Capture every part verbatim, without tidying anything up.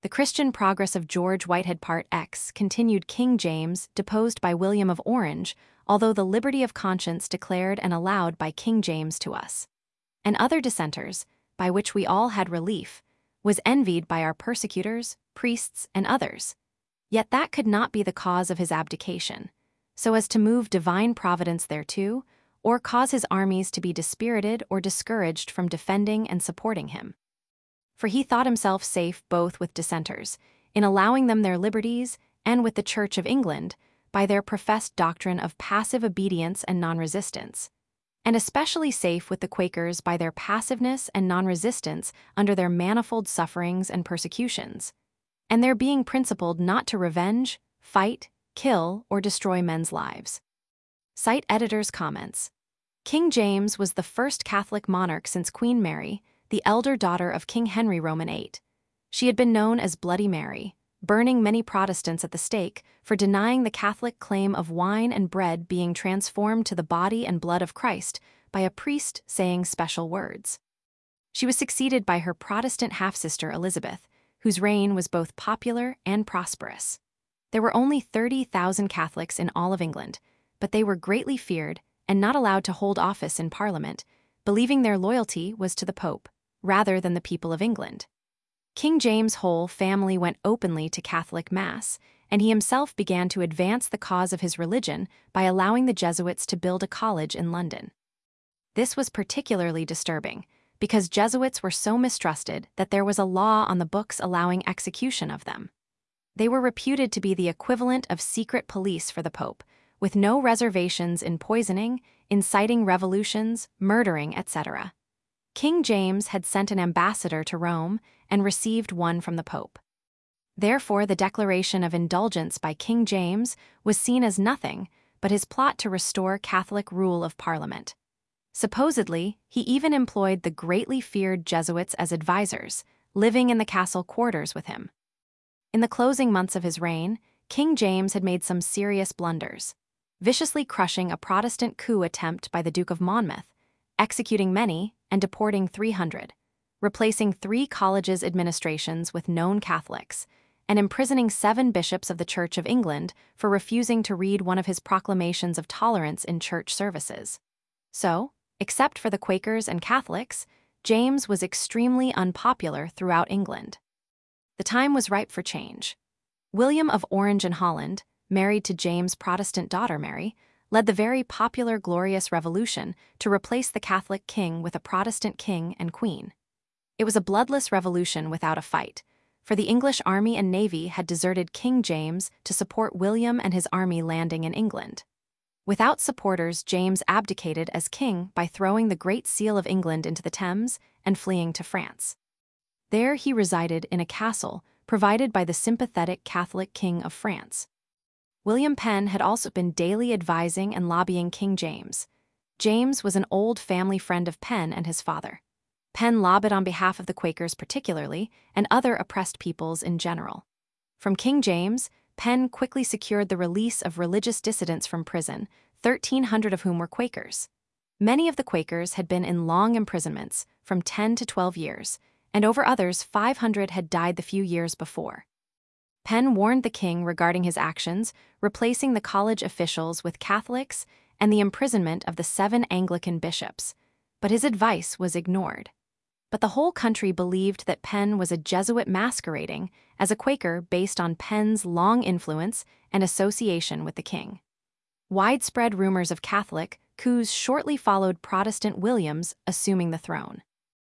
The Christian progress of George Whitehead Part X continued King James, deposed by William of Orange, although the liberty of conscience declared and allowed by King James to us, and other dissenters, by which we all had relief, was envied by our persecutors, priests, and others. Yet that could not be the cause of his abdication, so as to move divine providence thereto, or cause his armies to be dispirited or discouraged from defending and supporting him. For he thought himself safe both with dissenters, in allowing them their liberties, and with the Church of England, by their professed doctrine of passive obedience and non-resistance, and especially safe with the Quakers by their passiveness and non-resistance under their manifold sufferings and persecutions, and their being principled not to revenge, fight, kill, or destroy men's lives. Cite editor's comments. King James was the first Catholic monarch since Queen Mary, the elder daughter of King Henry the Eighth. She had been known as Bloody Mary, burning many Protestants at the stake for denying the Catholic claim of wine and bread being transformed to the body and blood of Christ by a priest saying special words. She was succeeded by her Protestant half-sister Elizabeth, whose reign was both popular and prosperous. There were only thirty thousand Catholics in all of England, but they were greatly feared and not allowed to hold office in Parliament, believing their loyalty was to the Pope, rather than the people of England. King James' whole family went openly to Catholic Mass, and he himself began to advance the cause of his religion by allowing the Jesuits to build a college in London. This was particularly disturbing, because Jesuits were so mistrusted that there was a law on the books allowing execution of them. They were reputed to be the equivalent of secret police for the Pope, with no reservations in poisoning, inciting revolutions, murdering, et cetera. King James had sent an ambassador to Rome and received one from the Pope. Therefore, the declaration of indulgence by King James was seen as nothing but his plot to restore Catholic rule of Parliament. Supposedly, he even employed the greatly feared Jesuits as advisors, living in the castle quarters with him. In the closing months of his reign, King James had made some serious blunders, viciously crushing a Protestant coup attempt by the Duke of Monmouth, executing many and deporting three hundred, replacing three colleges' administrations with known Catholics, and imprisoning seven bishops of the Church of England for refusing to read one of his proclamations of tolerance in church services. So, except for the Quakers and Catholics, James was extremely unpopular throughout England. The time was ripe for change. William of Orange and Holland, married to James' Protestant daughter Mary, led the very popular Glorious Revolution to replace the Catholic king with a Protestant king and queen. It was a bloodless revolution without a fight, for the English army and navy had deserted King James to support William and his army landing in England. Without supporters, James abdicated as king by throwing the Great Seal of England into the Thames and fleeing to France. There he resided in a castle provided by the sympathetic Catholic King of France. William Penn had also been daily advising and lobbying King James. James was an old family friend of Penn and his father. Penn lobbied on behalf of the Quakers particularly, and other oppressed peoples in general. From King James, Penn quickly secured the release of religious dissidents from prison, thirteen hundred of whom were Quakers. Many of the Quakers had been in long imprisonments, from ten to twelve years, and over others five hundred had died the few years before. Penn warned the king regarding his actions, replacing the college officials with Catholics and the imprisonment of the seven Anglican bishops, but his advice was ignored. But the whole country believed that Penn was a Jesuit masquerading as a Quaker based on Penn's long influence and association with the king. Widespread rumors of Catholic coups shortly followed Protestant William's assuming the throne.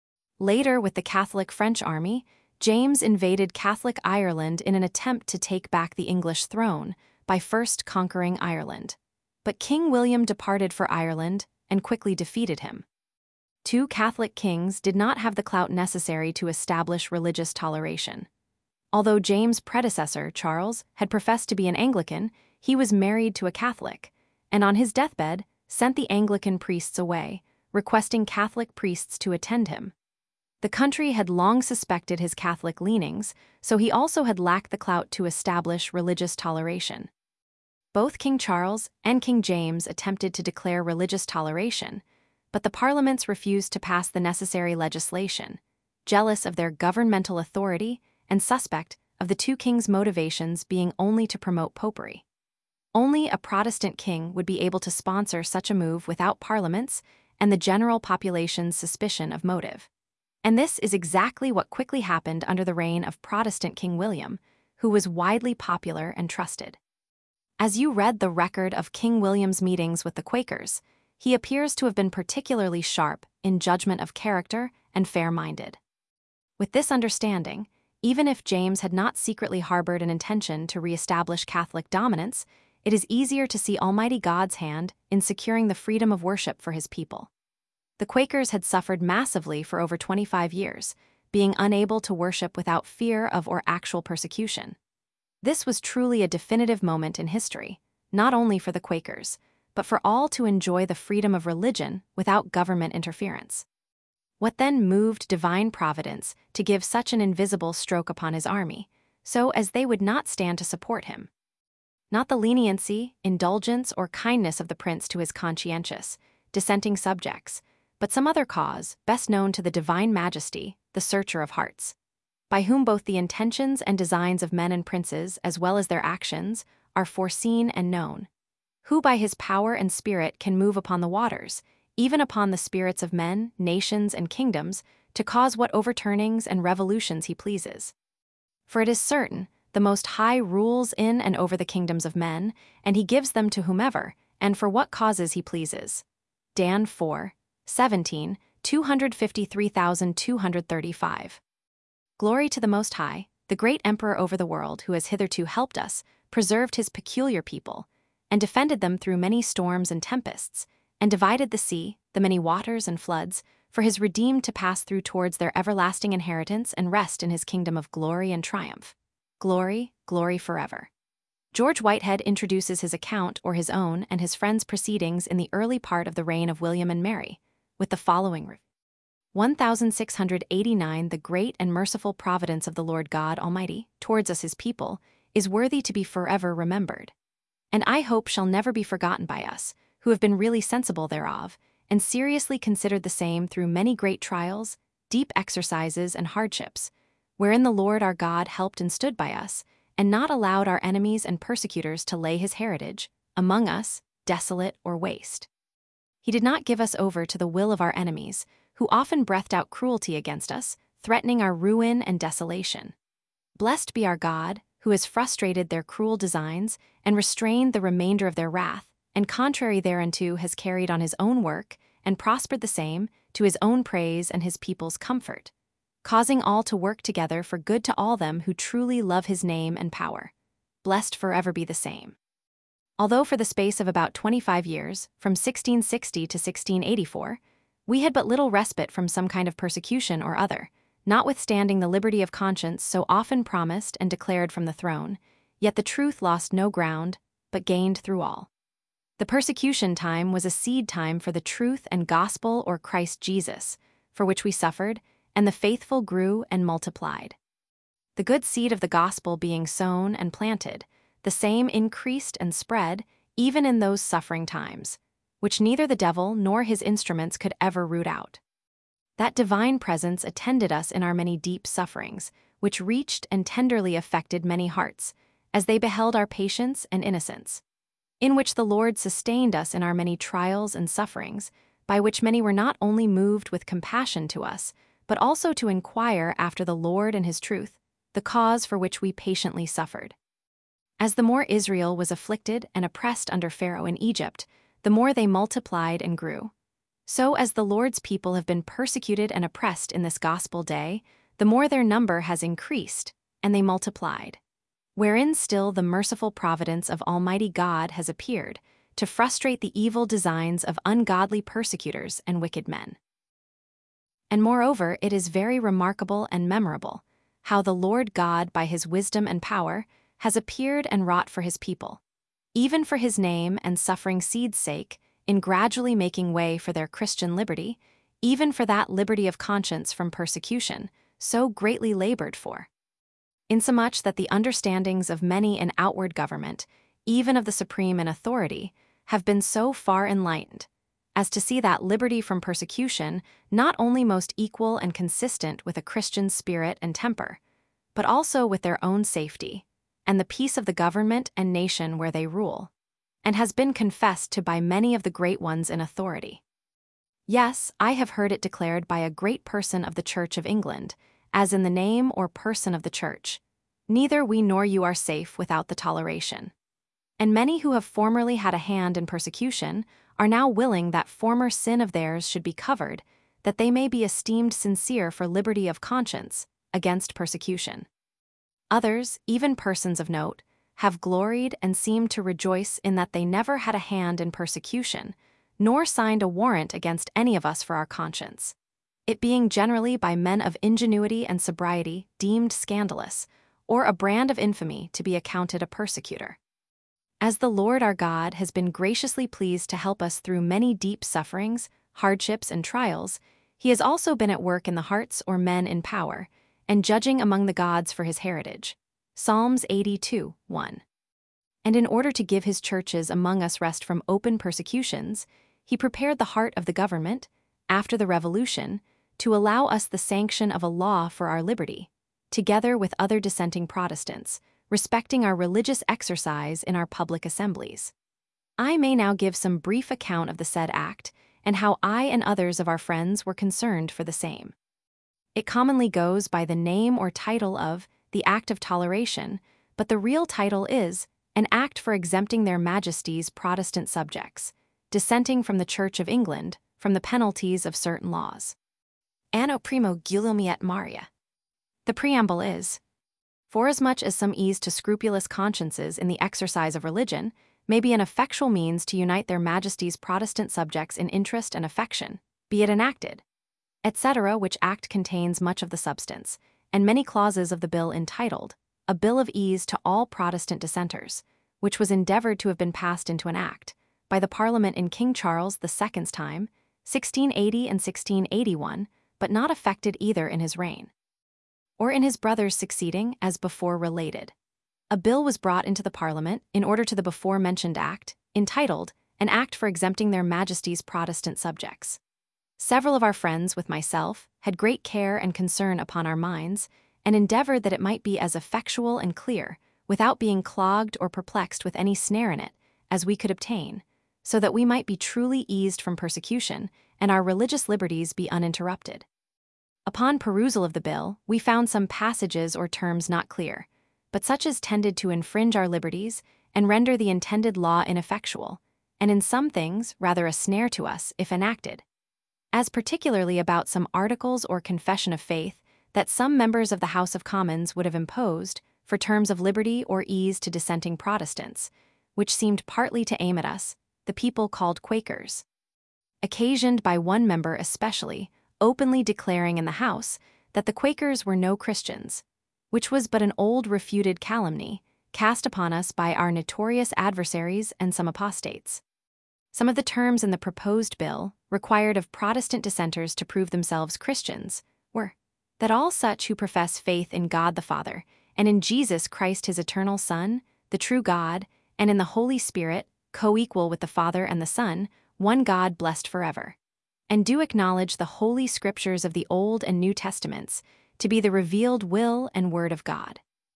Later, with the Catholic French army, James invaded Catholic Ireland in an attempt to take back the English throne by first conquering Ireland. But King William departed for Ireland and quickly defeated him. Two Catholic kings did not have the clout necessary to establish religious toleration. Although James' predecessor, Charles, had professed to be an Anglican, he was married to a Catholic, and on his deathbed sent the Anglican priests away, requesting Catholic priests to attend him. The country had long suspected his Catholic leanings, so he also had lacked the clout to establish religious toleration. Both King Charles and King James attempted to declare religious toleration, but the parliaments refused to pass the necessary legislation, jealous of their governmental authority and suspect of the two kings' motivations being only to promote popery. Only a Protestant king would be able to sponsor such a move without parliaments and the general population's suspicion of motive. And this is exactly what quickly happened under the reign of Protestant King William, who was widely popular and trusted. As you read the record of King William's meetings with the Quakers, he appears to have been particularly sharp in judgment of character and fair-minded. With this understanding, even if James had not secretly harbored an intention to re-establish Catholic dominance, it is easier to see Almighty God's hand in securing the freedom of worship for his people. The Quakers had suffered massively for over twenty-five years, being unable to worship without fear of or actual persecution. This was truly a definitive moment in history, not only for the Quakers, but for all to enjoy the freedom of religion without government interference. What then moved divine providence to give such an invisible stroke upon his army, so as they would not stand to support him? Not the leniency, indulgence, or kindness of the prince to his conscientious, dissenting subjects, but some other cause, best known to the divine majesty, the searcher of hearts, by whom both the intentions and designs of men and princes, as well as their actions, are foreseen and known, who by his power and spirit can move upon the waters, even upon the spirits of men, nations, and kingdoms, to cause what overturnings and revolutions he pleases. For it is certain, the Most High rules in and over the kingdoms of men, and he gives them to whomever, and for what causes he pleases. Dan four, seventeen, two hundred fifty-three thousand two hundred thirty-five. Glory to the Most High, the great Emperor over the world, who has hitherto helped us, preserved his peculiar people, and defended them through many storms and tempests, and divided the sea, the many waters and floods, for his redeemed to pass through towards their everlasting inheritance and rest in his kingdom of glory and triumph. Glory, glory forever. George Whitehead introduces his account or his own and his friends' proceedings in the early part of the reign of William and Mary, with the following review. sixteen eighty-nine The great and merciful providence of the Lord God Almighty, towards us his people, is worthy to be forever remembered, and I hope shall never be forgotten by us, who have been really sensible thereof, and seriously considered the same through many great trials, deep exercises, and hardships, wherein the Lord our God helped and stood by us, and not allowed our enemies and persecutors to lay his heritage among us, desolate or waste. He did not give us over to the will of our enemies, who often breathed out cruelty against us, threatening our ruin and desolation. Blessed be our God, who has frustrated their cruel designs and restrained the remainder of their wrath, and contrary thereunto has carried on his own work and prospered the same to his own praise and his people's comfort, causing all to work together for good to all them who truly love his name and power. Blessed forever be the same. Although for the space of about twenty-five years, from sixteen sixty to sixteen eighty-four, we had but little respite from some kind of persecution or other, notwithstanding the liberty of conscience so often promised and declared from the throne, yet the truth lost no ground, but gained through all. The persecution time was a seed time for the truth and gospel or Christ Jesus, for which we suffered, and the faithful grew and multiplied. The good seed of the gospel being sown and planted, the same increased and spread, even in those suffering times, which neither the devil nor his instruments could ever root out. That divine presence attended us in our many deep sufferings, which reached and tenderly affected many hearts, as they beheld our patience and innocence, in which the Lord sustained us in our many trials and sufferings, by which many were not only moved with compassion to us, but also to inquire after the Lord and his truth, the cause for which we patiently suffered. As the more Israel was afflicted and oppressed under Pharaoh in Egypt, the more they multiplied and grew. So as the Lord's people have been persecuted and oppressed in this gospel day, the more their number has increased, and they multiplied, wherein still the merciful providence of Almighty God has appeared, to frustrate the evil designs of ungodly persecutors and wicked men. And moreover, it is very remarkable and memorable, how the Lord God by his wisdom and power has appeared and wrought for his people, even for his name and suffering seed's sake, in gradually making way for their Christian liberty, even for that liberty of conscience from persecution, so greatly labored for. Insomuch that the understandings of many in outward government, even of the supreme in authority, have been so far enlightened, as to see that liberty from persecution not only most equal and consistent with a Christian spirit and temper, but also with their own safety, and the peace of the government and nation where they rule, and has been confessed to by many of the great ones in authority. Yes, I have heard it declared by a great person of the Church of England, as in the name or person of the Church, neither we nor you are safe without the toleration. And many who have formerly had a hand in persecution are now willing that former sin of theirs should be covered, that they may be esteemed sincere for liberty of conscience against persecution. Others, even persons of note, have gloried and seemed to rejoice in that they never had a hand in persecution, nor signed a warrant against any of us for our conscience, it being generally by men of ingenuity and sobriety deemed scandalous, or a brand of infamy to be accounted a persecutor. As the Lord our God has been graciously pleased to help us through many deep sufferings, hardships, and trials, he has also been at work in the hearts or men in power, and judging among the gods for his heritage. Psalms eighty-two, one. And in order to give his churches among us rest from open persecutions, he prepared the heart of the government, after the Revolution, to allow us the sanction of a law for our liberty, together with other dissenting Protestants, respecting our religious exercise in our public assemblies. I may now give some brief account of the said act, and how I and others of our friends were concerned for the same. It commonly goes by the name or title of the Act of Toleration, but the real title is an Act for exempting their Majesties Protestant subjects, dissenting from the Church of England, from the penalties of certain laws. Anno primo Guilielmi et Maria. The preamble is, forasmuch as some ease to scrupulous consciences in the exercise of religion may be an effectual means to unite their Majesties Protestant subjects in interest and affection, be it enacted, et cetera, which act contains much of the substance, and many clauses of the bill entitled, A Bill of Ease to all Protestant Dissenters, which was endeavored to have been passed into an act, by the Parliament in King Charles the Second's time, sixteen eighty and sixteen eighty-one, but not effected either in his reign, or in his brother's succeeding, as before related. A bill was brought into the Parliament in order to the before-mentioned act, entitled, An Act for Exempting Their Majesties Protestant Subjects. Several of our friends, with myself, had great care and concern upon our minds, and endeavored that it might be as effectual and clear, without being clogged or perplexed with any snare in it, as we could obtain, so that we might be truly eased from persecution, and our religious liberties be uninterrupted. Upon perusal of the bill, we found some passages or terms not clear, but such as tended to infringe our liberties and render the intended law ineffectual, and in some things rather a snare to us if enacted, as particularly about some articles or confession of faith that some members of the House of Commons would have imposed for terms of liberty or ease to dissenting Protestants, which seemed partly to aim at us, the people called Quakers, occasioned by one member especially, openly declaring in the House that the Quakers were no Christians, which was but an old refuted calumny cast upon us by our notorious adversaries and some apostates. Some of the terms in the proposed bill required of Protestant dissenters to prove themselves Christians were that all such who profess faith in God the Father and in Jesus Christ his eternal Son, the true God, and in the Holy Spirit, co-equal with the Father and the Son, one God blessed forever, and do acknowledge the holy scriptures of the Old and New Testaments to be the revealed will and word of God.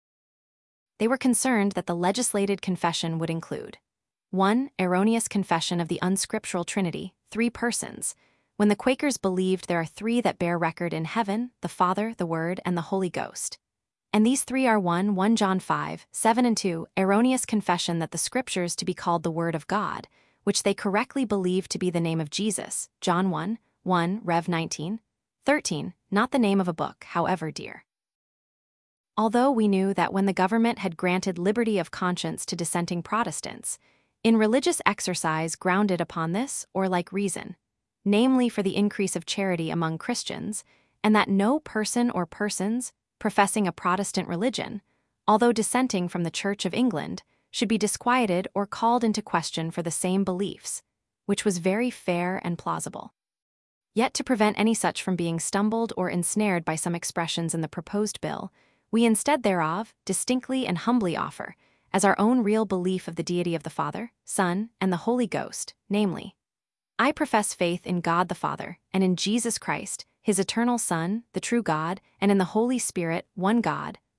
They were concerned that the legislated confession would include one. Erroneous confession of the unscriptural Trinity, three persons, when the Quakers believed there are three that bear record in heaven, the Father, the Word, and the Holy Ghost. And these three are one. First John five, seven and two. Erroneous confession that the Scriptures to be called the Word of God, which they correctly believed to be the name of Jesus, John one, one, Rev nineteen, thirteen, not the name of a book, however dear. Although we knew that when the government had granted liberty of conscience to dissenting Protestants, in religious exercise grounded upon this or like reason, namely for the increase of charity among Christians, and that no person or persons, professing a Protestant religion, although dissenting from the Church of England, should be disquieted or called into question for the same beliefs, which was very fair and plausible. Yet to prevent any such from being stumbled or ensnared by some expressions in the proposed bill, we instead thereof distinctly and humbly offer, as our own real belief of the deity of the Father, Son, and the Holy Ghost, namely, I profess faith in God the Father, and in Jesus Christ, his eternal Son, the true God, and in the Holy Spirit, one God,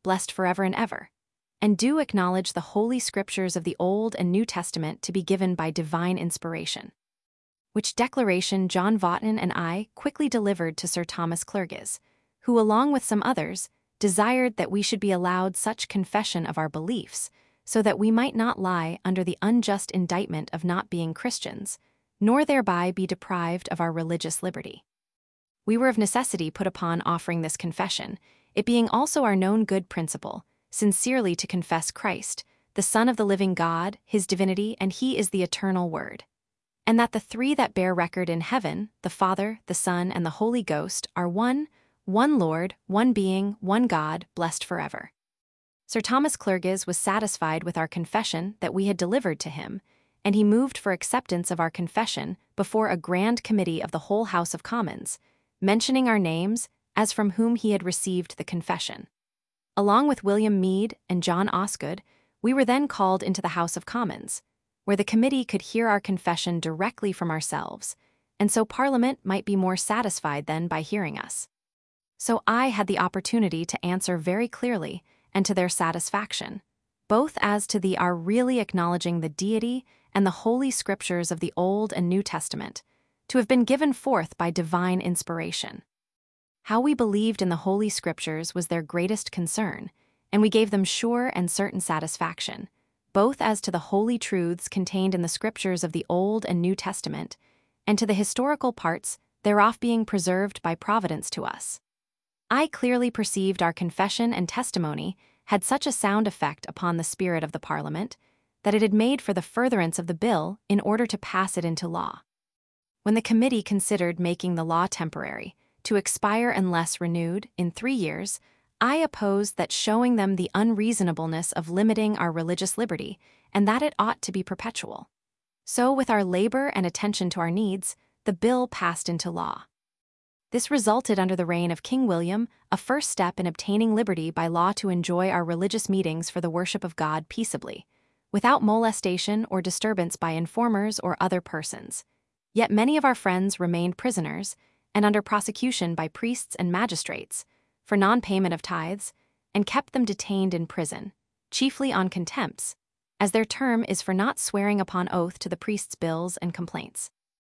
blessed forever and ever. And do acknowledge the Holy Scriptures of the Old and New Testament to be given by divine inspiration. Which declaration John Vaughton and I quickly delivered to Sir Thomas Clerges, who, along with some others, desired that we should be allowed such confession of our beliefs, so that we might not lie under the unjust indictment of not being Christians, nor thereby be deprived of our religious liberty. We were of necessity put upon offering this confession, it being also our known good principle, sincerely to confess Christ, the Son of the living God, his divinity, and he is the eternal Word. And that the three that bear record in heaven, the Father, the Son, and the Holy Ghost, are one, one Lord, one being, one God, blessed forever. Sir Thomas Clerges was satisfied with our confession that we had delivered to him, and he moved for acceptance of our confession before a grand committee of the whole House of Commons, mentioning our names as from whom he had received the confession. Along with William Meade and John Osgood, we were then called into the House of Commons, where the committee could hear our confession directly from ourselves, and so Parliament might be more satisfied then by hearing us. So I had the opportunity to answer very clearly and to their satisfaction, both as to the our really acknowledging the deity and the Holy Scriptures of the Old and New Testament, to have been given forth by divine inspiration. How we believed in the Holy Scriptures was their greatest concern, and we gave them sure and certain satisfaction, both as to the holy truths contained in the Scriptures of the Old and New Testament, and to the historical parts thereof being preserved by providence to us. I clearly perceived our confession and testimony had such a sound effect upon the spirit of the Parliament that it had made for the furtherance of the bill in order to pass it into law. When the committee considered making the law temporary, to expire unless renewed in three years, I opposed that, showing them the unreasonableness of limiting our religious liberty, and that it ought to be perpetual. So, with our labor and attention to our needs, the bill passed into law. This resulted under the reign of King William, a first step in obtaining liberty by law to enjoy our religious meetings for the worship of God peaceably, without molestation or disturbance by informers or other persons. Yet many of our friends remained prisoners, and under prosecution by priests and magistrates, for non-payment of tithes, and kept them detained in prison, chiefly on contempts, as their term is for not swearing upon oath to the priest's bills and complaints.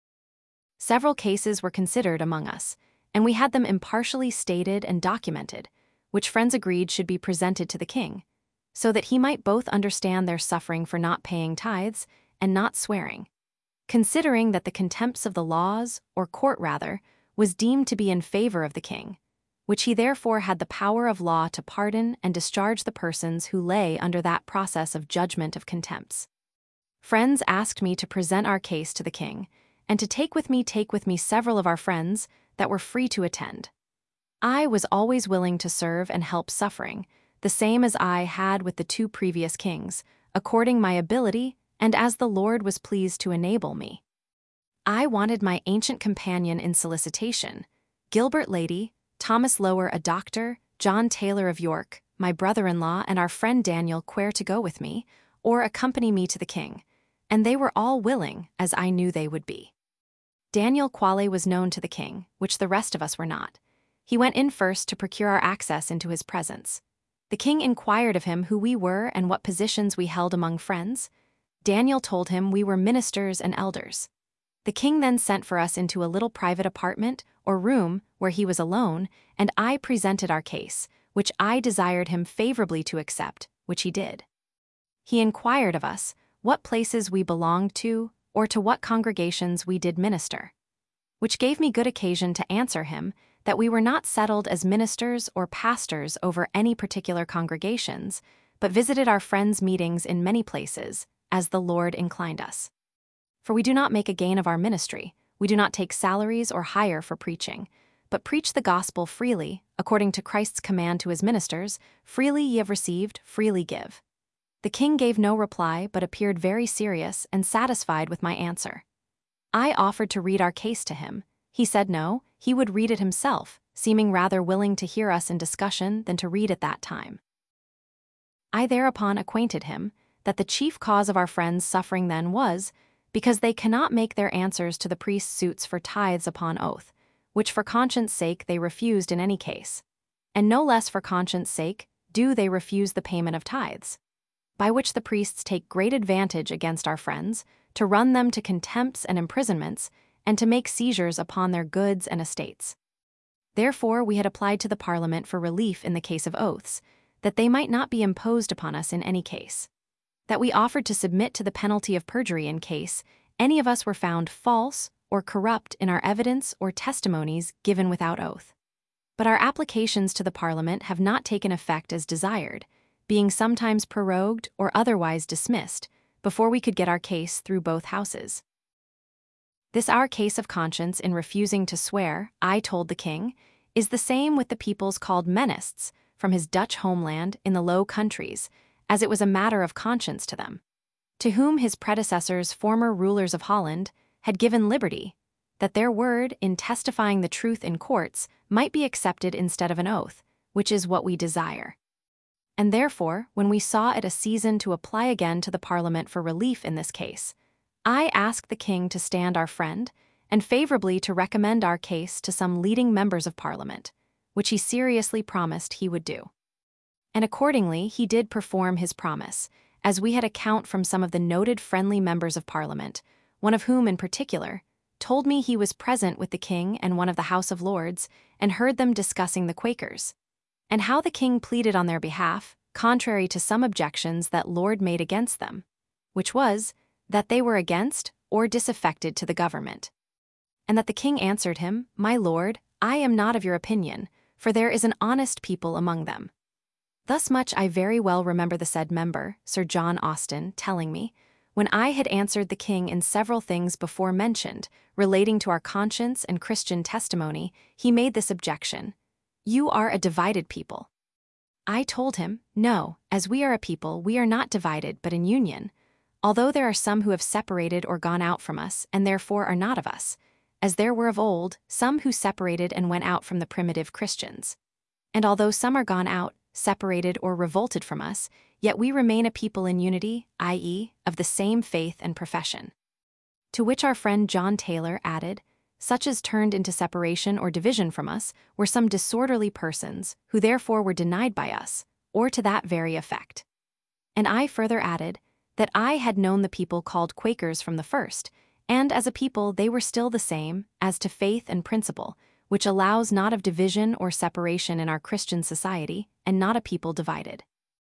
Several cases were considered among us, and we had them impartially stated and documented, which friends agreed should be presented to the king, so that he might both understand their suffering for not paying tithes and not swearing, considering that the contempts of the laws, or court rather, was deemed to be in favor of the king, which he therefore had the power of law to pardon and discharge the persons who lay under that process of judgment of contempts. Friends asked me to present our case to the king, and to take with me take with me several of our friends that were free to attend. I was always willing to serve and help suffering, the same as I had with the two previous kings, according my ability and as the Lord was pleased to enable me. I wanted my ancient companion in solicitation, Gilbert Lady, Thomas Lower a doctor, John Taylor of York, my brother-in-law, and our friend Daniel Quare to go with me, or accompany me to the king, and they were all willing, as I knew they would be. Daniel Quale was known to the king, which the rest of us were not. He went in first to procure our access into his presence. The king inquired of him who we were and what positions we held among friends. Daniel told him we were ministers and elders. The king then sent for us into a little private apartment or room where he was alone, and I presented our case, which I desired him favorably to accept, which he did. He inquired of us what places we belonged to, or to what congregations we did minister, which gave me good occasion to answer him that we were not settled as ministers or pastors over any particular congregations, but visited our friends' meetings in many places, as the Lord inclined us. For we do not make a gain of our ministry, we do not take salaries or hire for preaching, but preach the gospel freely, according to Christ's command to his ministers, freely ye have received, freely give. The king gave no reply but appeared very serious and satisfied with my answer. I offered to read our case to him. He said no, he would read it himself, seeming rather willing to hear us in discussion than to read at that time. I thereupon acquainted him that the chief cause of our friends' suffering then was, because they cannot make their answers to the priest's suits for tithes upon oath, which for conscience' sake they refused in any case, and no less for conscience' sake do they refuse the payment of tithes? By which the priests take great advantage against our friends, to run them to contempts and imprisonments, and to make seizures upon their goods and estates. Therefore we had applied to the Parliament for relief in the case of oaths, that they might not be imposed upon us in any case. That we offered to submit to the penalty of perjury in case any of us were found false or corrupt in our evidence or testimonies given without oath. But our applications to the Parliament have not taken effect as desired, being sometimes prorogued or otherwise dismissed, before we could get our case through both houses. This our case of conscience in refusing to swear, I told the king, is the same with the peoples called Menists, from his Dutch homeland in the Low Countries, as it was a matter of conscience to them, to whom his predecessors, former rulers of Holland, had given liberty, that their word in testifying the truth in courts might be accepted instead of an oath, which is what we desire. And therefore, when we saw it a season to apply again to the Parliament for relief in this case, I asked the king to stand our friend, and favorably to recommend our case to some leading members of Parliament, which he seriously promised he would do. And accordingly he did perform his promise, as we had account from some of the noted friendly members of Parliament, one of whom in particular told me he was present with the king and one of the House of Lords, and heard them discussing the Quakers, and how the king pleaded on their behalf, contrary to some objections that Lord made against them, which was, that they were against or disaffected to the government. And that the king answered him, My lord, I am not of your opinion, for there is an honest people among them. Thus much I very well remember the said member, Sir John Austen, telling me, when I had answered the king in several things before mentioned, relating to our conscience and Christian testimony, he made this objection: You are a divided people. I told him, No, as we are a people, we are not divided but in union, although there are some who have separated or gone out from us, and therefore are not of us, as there were of old some who separated and went out from the primitive Christians. And although some are gone out, separated or revolted from us, yet we remain a people in unity, that is, of the same faith and profession. To which our friend John Taylor added, Such as turned into separation or division from us were some disorderly persons, who therefore were denied by us, or to that very effect. And I further added, that I had known the people called Quakers from the first, and as a people they were still the same, as to faith and principle, which allows not of division or separation in our Christian society, and not a people divided.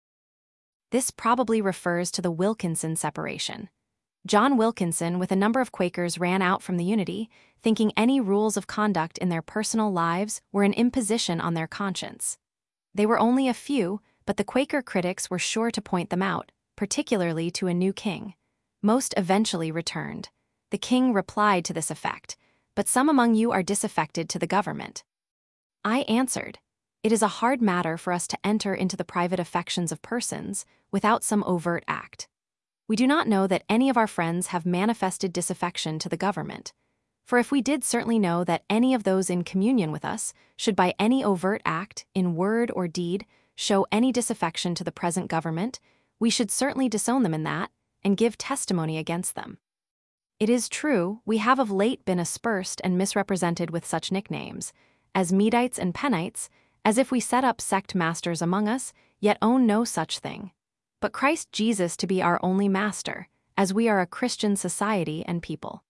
This probably refers to the Wilkinson separation. John Wilkinson with a number of Quakers ran out from the unity, thinking any rules of conduct in their personal lives were an imposition on their conscience. They were only a few, but the Quaker critics were sure to point them out, particularly to a new king. Most eventually returned. The king replied to this effect, But some among you are disaffected to the government. I answered, It is a hard matter for us to enter into the private affections of persons without some overt act. We do not know that any of our friends have manifested disaffection to the government, for if we did certainly know that any of those in communion with us should by any overt act, in word or deed, show any disaffection to the present government, we should certainly disown them in that, and give testimony against them. It is true, we have of late been aspersed and misrepresented with such nicknames, as Medites and Penites, as if we set up sect masters among us, yet own no such thing, but Christ Jesus to be our only master, as we are a Christian society and people.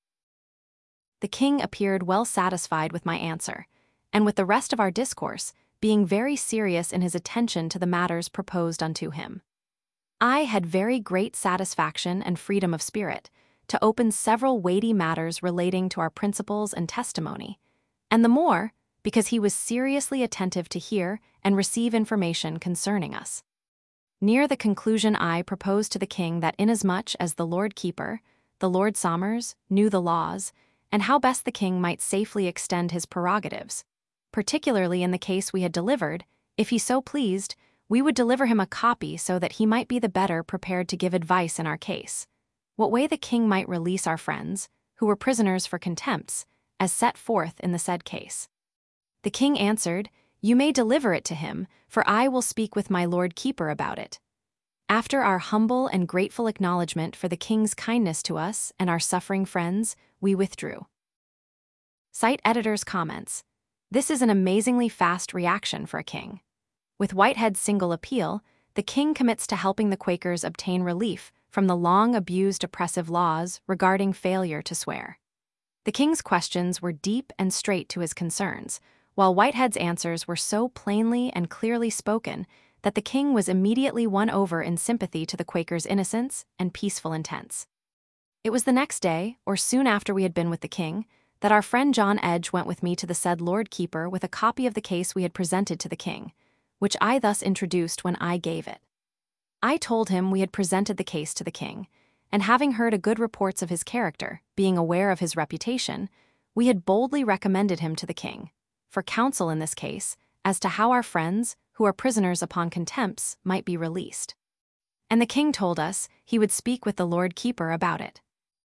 The king appeared well satisfied with my answer, and with the rest of our discourse, being very serious in his attention to the matters proposed unto him. I had very great satisfaction and freedom of spirit to open several weighty matters relating to our principles and testimony, and the more because he was seriously attentive to hear and receive information concerning us. Near the conclusion I proposed to the king that inasmuch as the Lord Keeper, the Lord Somers, knew the laws, and how best the king might safely extend his prerogatives, particularly in the case we had delivered, if he so pleased, we would deliver him a copy so that he might be the better prepared to give advice in our case, what way the king might release our friends, who were prisoners for contempts, as set forth in the said case. The king answered, You may deliver it to him, for I will speak with my Lord Keeper about it. After our humble and grateful acknowledgment for the king's kindness to us and our suffering friends, we withdrew. Site editor's comments. This is an amazingly fast reaction for a king. With Whitehead's single appeal, the king commits to helping the Quakers obtain relief from the long-abused oppressive laws regarding failure to swear. The king's questions were deep and straight to his concerns, while Whitehead's answers were so plainly and clearly spoken that the king was immediately won over in sympathy to the Quakers' innocence and peaceful intents. It was the next day, or soon after we had been with the king, that our friend John Edge went with me to the said Lord Keeper with a copy of the case we had presented to the king, which I thus introduced when I gave it. I told him we had presented the case to the king, and having heard a good reports of his character, being aware of his reputation, we had boldly recommended him to the king, for counsel in this case, as to how our friends, who are prisoners upon contempts, might be released. And the king told us he would speak with the Lord Keeper about it.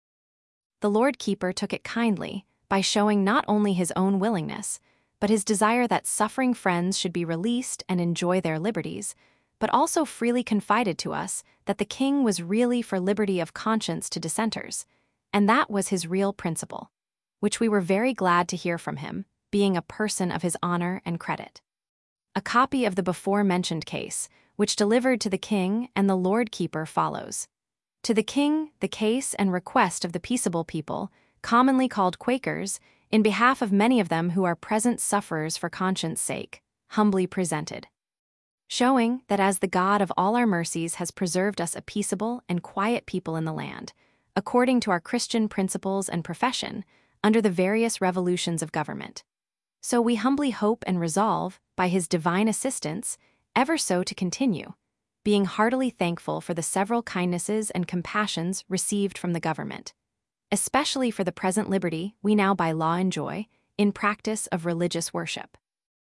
The Lord Keeper took it kindly, by showing not only his own willingness, but his desire that suffering friends should be released and enjoy their liberties, but also freely confided to us that the king was really for liberty of conscience to dissenters, and that was his real principle, which we were very glad to hear from him, being a person of his honor and credit. A copy of the before-mentioned case, which delivered to the king and the Lord Keeper, follows. To the king, the case and request of the peaceable people, commonly called Quakers, in behalf of many of them who are present sufferers for conscience' sake, humbly presented. Showing that as the God of all our mercies has preserved us a peaceable and quiet people in the land, according to our Christian principles and profession, under the various revolutions of government. So we humbly hope and resolve, by his divine assistance, ever so to continue, being heartily thankful for the several kindnesses and compassions received from the government, especially for the present liberty we now by law enjoy, in practice of religious worship.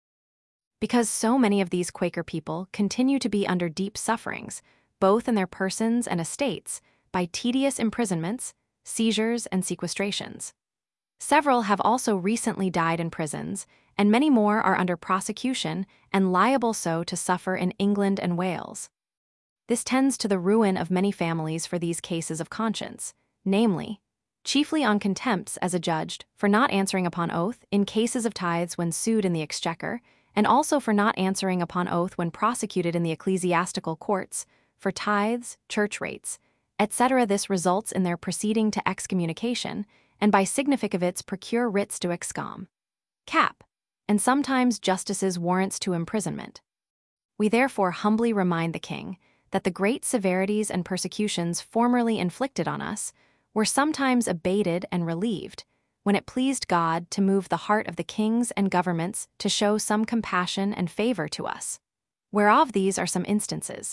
Because so many of these Quaker people continue to be under deep sufferings, both in their persons and estates, by tedious imprisonments, seizures, and sequestrations. Several have also recently died in prisons, and many more are under prosecution and liable so to suffer in England and Wales. This tends to the ruin of many families for these cases of conscience, namely, chiefly on contempts as adjudged for not answering upon oath in cases of tithes when sued in the exchequer, and also for not answering upon oath when prosecuted in the ecclesiastical courts, for tithes, church rates, et cetera. This results in their proceeding to excommunication, and by significavits procure writs to excom. Cap, and sometimes justices warrants to imprisonment. We therefore humbly remind the king that the great severities and persecutions formerly inflicted on us were sometimes abated and relieved, when it pleased God to move the heart of the kings and governments to show some compassion and favor to us, whereof these are some instances.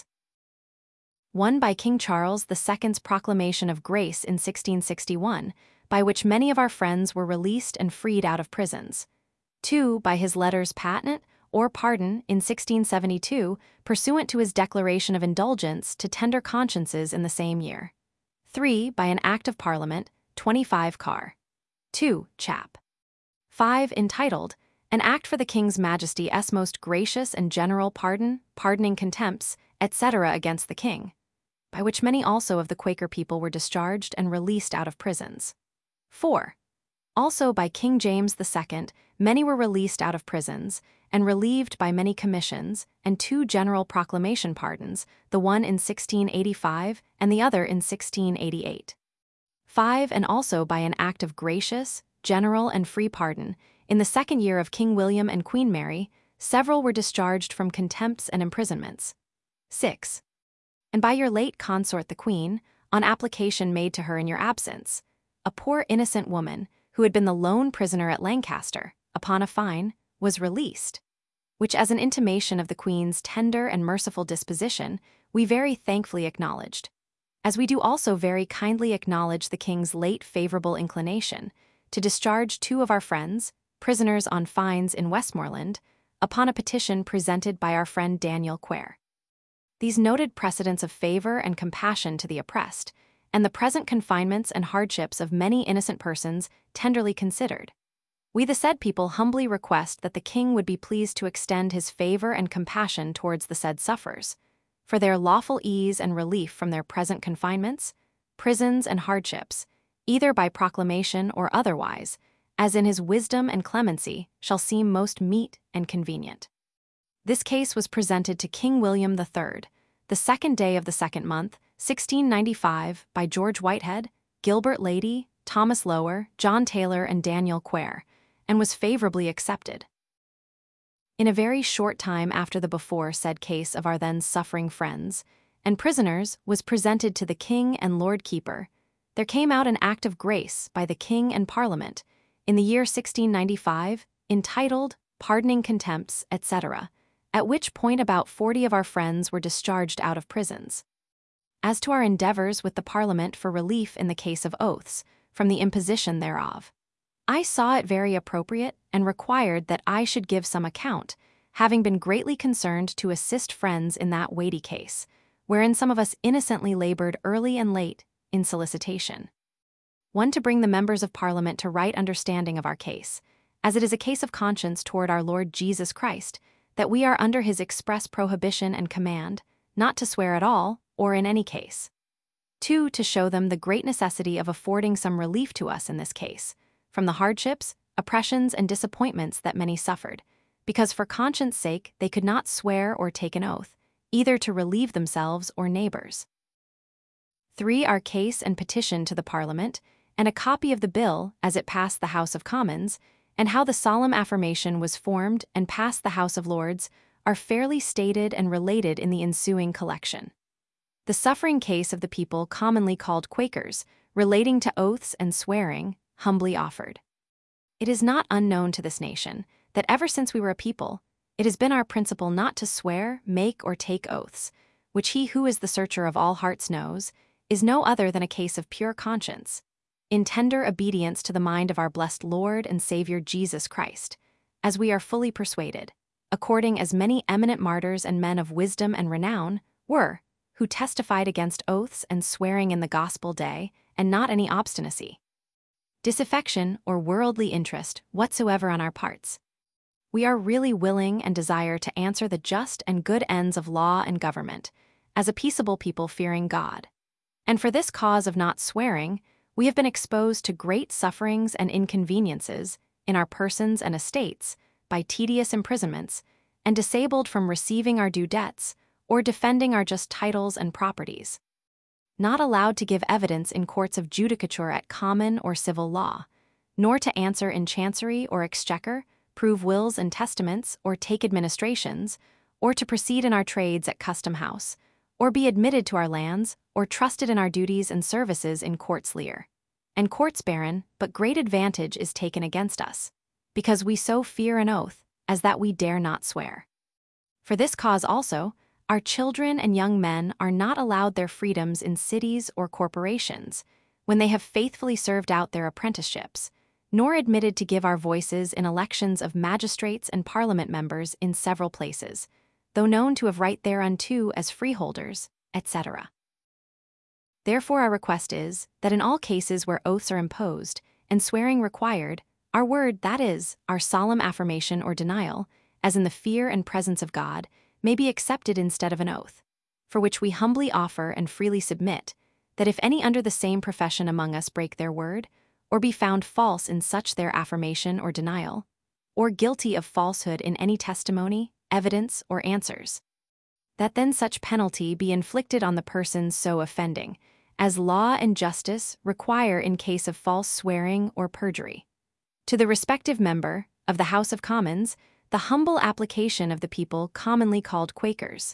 One by King Charles the Second's proclamation of grace in sixteen sixty-one, by which many of our friends were released and freed out of prisons. Two by his letters patent or pardon in sixteen seventy-two, pursuant to his declaration of indulgence to tender consciences in the same year. Three by an Act of Parliament, twenty-five Car. two. Chap. five entitled, An Act for the King's Majesty's most gracious and general pardon, pardoning contempts, et cetera against the king, by which many also of the Quaker people were discharged and released out of prisons. four. Also by King James the Second, many were released out of prisons, and relieved by many commissions, and two general proclamation pardons, the one in sixteen eighty-five and the other in sixteen eighty-eight. five. And also by an act of gracious, general, and free pardon, in the second year of King William and Queen Mary, several were discharged from contempts and imprisonments. six. And by your late consort the Queen, on application made to her in your absence, a poor innocent woman, who had been the lone prisoner at Lancaster, upon a fine, was released, which as an intimation of the Queen's tender and merciful disposition, we very thankfully acknowledged, as we do also very kindly acknowledge the King's late favorable inclination to discharge two of our friends, prisoners on fines in Westmoreland, upon a petition presented by our friend Daniel Quare. These noted precedents of favor and compassion to the oppressed, and the present confinements and hardships of many innocent persons tenderly considered, we the said people humbly request that the King would be pleased to extend his favor and compassion towards the said sufferers, for their lawful ease and relief from their present confinements, prisons, and hardships, either by proclamation or otherwise, as in his wisdom and clemency shall seem most meet and convenient. This case was presented to King William the Third, the second day of the second month, sixteen ninety-five, by George Whitehead, Gilbert Lady, Thomas Lower, John Taylor, and Daniel Quare, and was favorably accepted. In a very short time after the before said case of our then suffering friends and prisoners was presented to the King and Lord Keeper, there came out an Act of Grace by the King and Parliament in the year sixteen ninety-five, entitled Pardoning Contempts, et cetera, at which point about forty of our friends were discharged out of prisons. As to our endeavors with the Parliament for relief in the case of oaths, from the imposition thereof, I saw it very appropriate and required that I should give some account, having been greatly concerned to assist friends in that weighty case, wherein some of us innocently labored early and late in solicitation. One, to bring the members of Parliament to right understanding of our case, as it is a case of conscience toward our Lord Jesus Christ, that we are under his express prohibition and command, not to swear at all, or in any case. Two, to show them the great necessity of affording some relief to us in this case, from the hardships, oppressions, and disappointments that many suffered, because for conscience' sake they could not swear or take an oath, either to relieve themselves or neighbors. Three, our case and petition to the Parliament, and a copy of the bill as it passed the House of Commons, and how the solemn affirmation was formed and passed the House of Lords, are fairly stated and related in the ensuing collection. The suffering case of the people commonly called Quakers, relating to oaths and swearing, humbly offered. It is not unknown to this nation that ever since we were a people, it has been our principle not to swear, make, or take oaths, which he who is the searcher of all hearts knows, is no other than a case of pure conscience, in tender obedience to the mind of our blessed Lord and Savior Jesus Christ, as we are fully persuaded, according as many eminent martyrs and men of wisdom and renown were, who testified against oaths and swearing in the gospel day, and not any obstinacy, disaffection, or worldly interest whatsoever on our parts. We are really willing and desire to answer the just and good ends of law and government, as a peaceable people fearing God. And for this cause of not swearing, we have been exposed to great sufferings and inconveniences in our persons and estates by tedious imprisonments, and disabled from receiving our due debts or defending our just titles and properties. Not allowed to give evidence in courts of judicature at common or civil law, nor to answer in chancery or exchequer, prove wills and testaments, or take administrations, or to proceed in our trades at custom house, or be admitted to our lands, or trusted in our duties and services in courts lear. And courts barren, but great advantage is taken against us, because we so fear an oath, as that we dare not swear. For this cause also, our children and young men are not allowed their freedoms in cities or corporations, when they have faithfully served out their apprenticeships, nor admitted to give our voices in elections of magistrates and parliament members in several places, though known to have right thereunto as freeholders, et cetera. Therefore our request is, that in all cases where oaths are imposed, and swearing required, our word, that is, our solemn affirmation or denial, as in the fear and presence of God, may be accepted instead of an oath, for which we humbly offer and freely submit, that if any under the same profession among us break their word, or be found false in such their affirmation or denial, or guilty of falsehood in any testimony, evidence, or answers, that then such penalty be inflicted on the persons so offending, as law and justice require in case of false swearing or perjury. To the respective member of the House of Commons, the humble application of the people commonly called Quakers.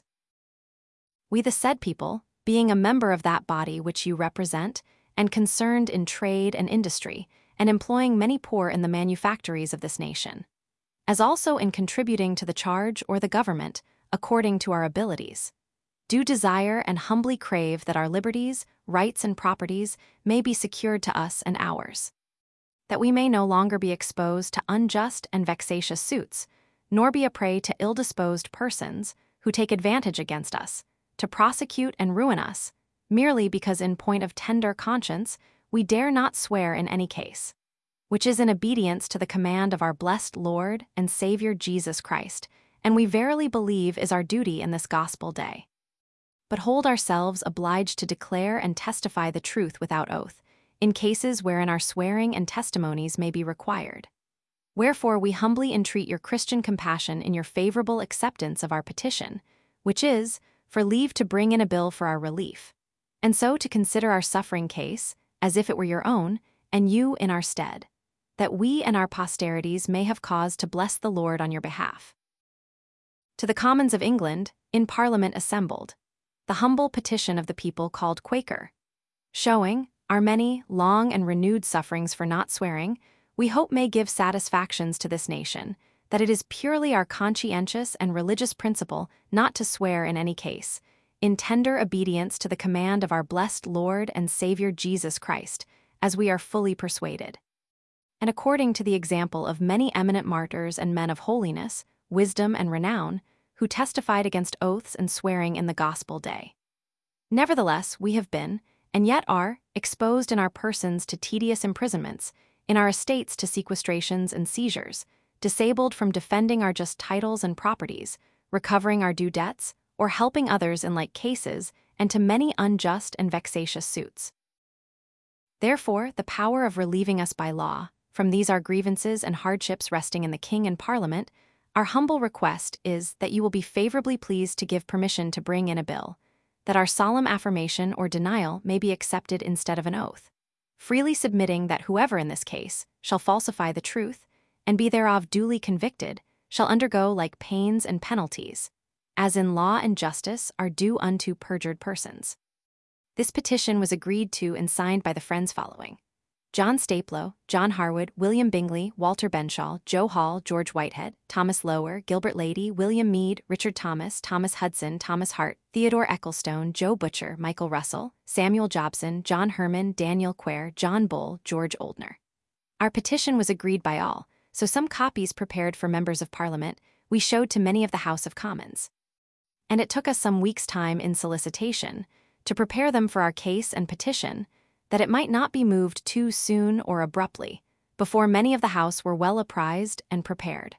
We the said people, being a member of that body which you represent, and concerned in trade and industry, and employing many poor in the manufactories of this nation, as also in contributing to the charge or the government, according to our abilities, do desire and humbly crave that our liberties, rights, and properties may be secured to us and ours, that we may no longer be exposed to unjust and vexatious suits, nor be a prey to ill-disposed persons who take advantage against us, to prosecute and ruin us, merely because in point of tender conscience we dare not swear in any case, which is in obedience to the command of our blessed Lord and Savior Jesus Christ, and we verily believe is our duty in this gospel day. But hold ourselves obliged to declare and testify the truth without oath, in cases wherein our swearing and testimonies may be required. Wherefore we humbly entreat your Christian compassion in your favorable acceptance of our petition, which is, for leave to bring in a bill for our relief, and so to consider our suffering case, as if it were your own, and you in our stead, that we and our posterities may have cause to bless the Lord on your behalf. To the Commons of England, in Parliament assembled, the humble petition of the people called Quaker, showing our many, long, and renewed sufferings for not swearing, we hope may give satisfactions to this nation, that it is purely our conscientious and religious principle not to swear in any case, in tender obedience to the command of our blessed Lord and Savior Jesus Christ, as we are fully persuaded. And according to the example of many eminent martyrs and men of holiness, wisdom, and renown, who testified against oaths and swearing in the gospel day. Nevertheless, we have been, and yet are, exposed in our persons to tedious imprisonments, in our estates to sequestrations and seizures, disabled from defending our just titles and properties, recovering our due debts, or helping others in like cases, and to many unjust and vexatious suits. Therefore, the power of relieving us by law, from these our grievances and hardships resting in the King and Parliament, our humble request is that you will be favorably pleased to give permission to bring in a bill, that our solemn affirmation or denial may be accepted instead of an oath, freely submitting that whoever in this case shall falsify the truth, and be thereof duly convicted, shall undergo like pains and penalties, as in law and justice are due unto perjured persons. This petition was agreed to and signed by the friends following: John Staplow, John Harwood, William Bingley, Walter Benshaw, Joe Hall, George Whitehead, Thomas Lower, Gilbert Lady, William Meade, Richard Thomas, Thomas Hudson, Thomas Hart, Theodore Ecclestone, Joe Butcher, Michael Russell, Samuel Jobson, John Herman, Daniel Quare, John Bull, George Oldner. Our petition was agreed by all, so some copies prepared for members of Parliament we showed to many of the House of Commons. And it took us some weeks' time in solicitation to prepare them for our case and petition, that it might not be moved too soon or abruptly, before many of the House were well apprised and prepared.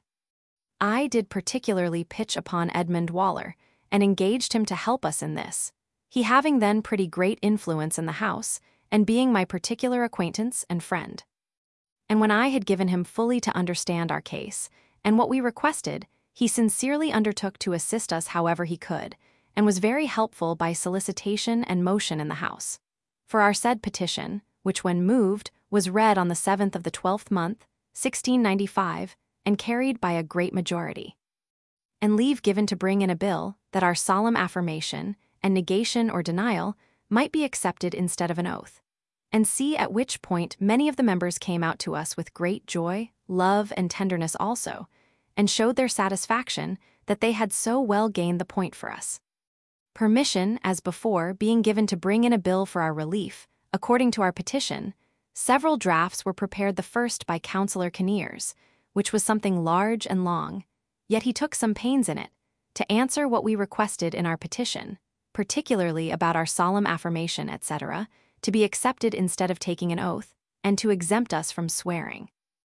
I did particularly pitch upon Edmund Waller, and engaged him to help us in this, he having then pretty great influence in the House, and being my particular acquaintance and friend. And when I had given him fully to understand our case, and what we requested, he sincerely undertook to assist us however he could, and was very helpful by solicitation and motion in the House. For our said petition, which when moved, was read on the seventh of the twelfth month, sixteen ninety-five, and carried by a great majority. And leave given to bring in a bill, that our solemn affirmation, and negation or denial, might be accepted instead of an oath. And see at which point many of the members came out to us with great joy, love, and tenderness also, and showed their satisfaction that they had so well gained the point for us. Permission, as before, being given to bring in a bill for our relief, according to our petition, several drafts were prepared, the first by Councillor Coniers, which was something large and long, yet he took some pains in it, to answer what we requested in our petition, particularly about our solemn affirmation, et cetera, to be accepted instead of taking an oath, and to exempt us from swearing.